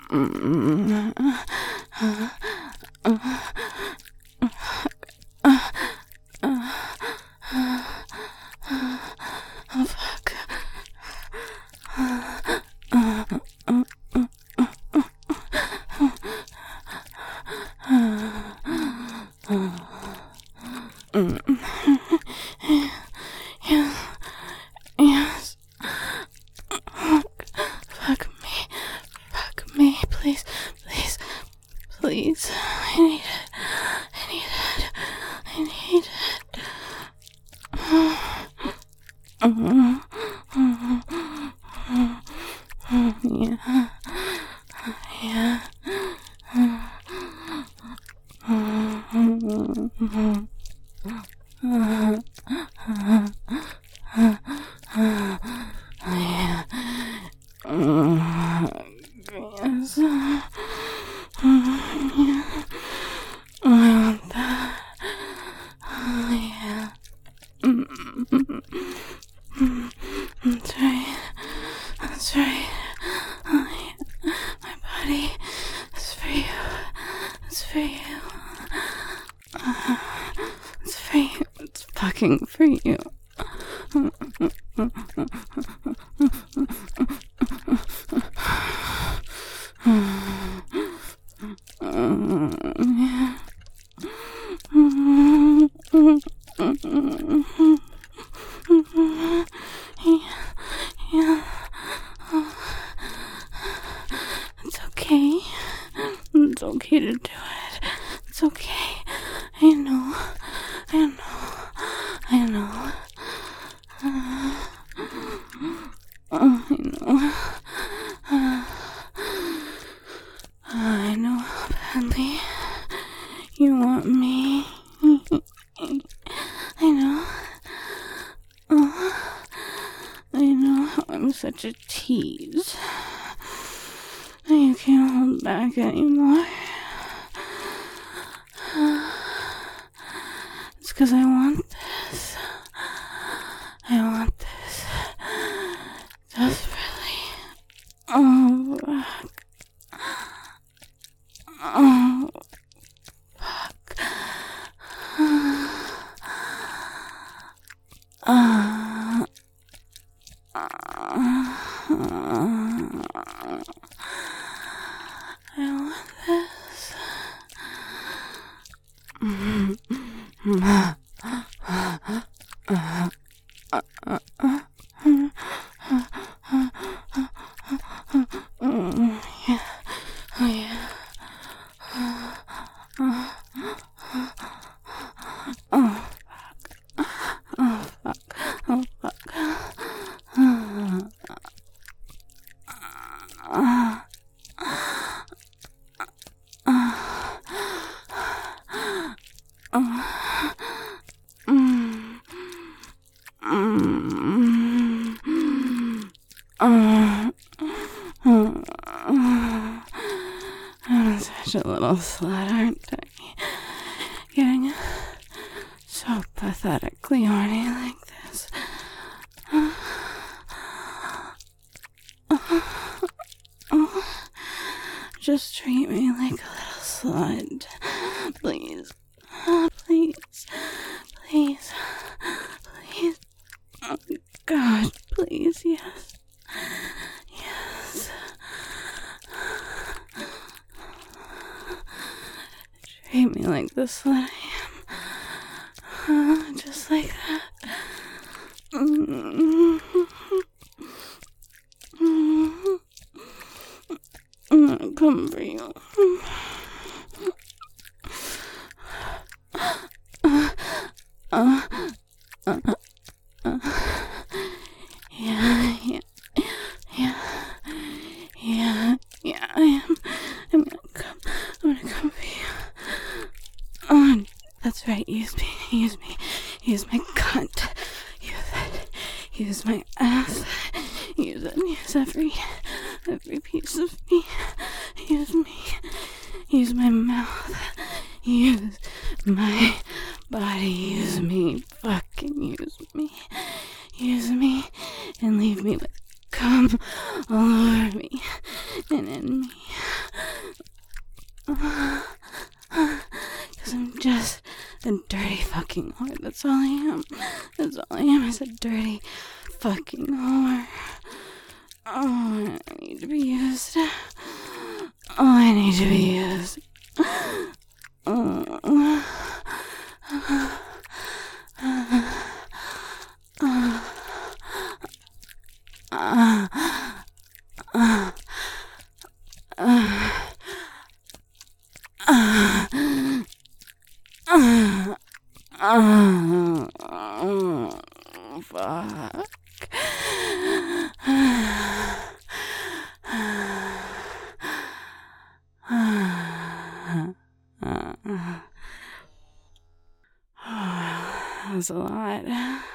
fuck. Yes. Fuck me, please, please, please. I need it. Yeah. Yes. I want that. Yeah. That's right. My body is for you. It's for you. It's for you. It's fucking for you. Yeah. It's okay. It's okay to do it. It's okay. I know. I know. I know how badly you want me. I know. I know how I'm such a tease. You can't hold back anymore. It's 'cause I want this. I want this desperately. Oh, fuck. Oh, fuck. I want this. Yeah. Oh, yeah. Oh, fuck. Oh, fuck. I'm such a little slut, aren't I? Getting so pathetically horny like this. Just treat me like a little slut. Please. Please. Please. Please. Oh, God, please, yes. Yes. Treat me like the slut I am. Just like that. I'm gonna come for you. Yeah, I am. I'm gonna come for you. Oh, that's right, use me. Use my cunt. Use it. Use my ass. Use it. Use every piece of me. Use me. Use my mouth. Use my body. Use me. Fucking use me. Use me and leave me with cum all over me and in me. Because I'm just a dirty fucking whore. That's all I am. That's all I am is a dirty fucking whore. Oh, I need to be used. Oh, I need to be used. Fuck. That was a lot.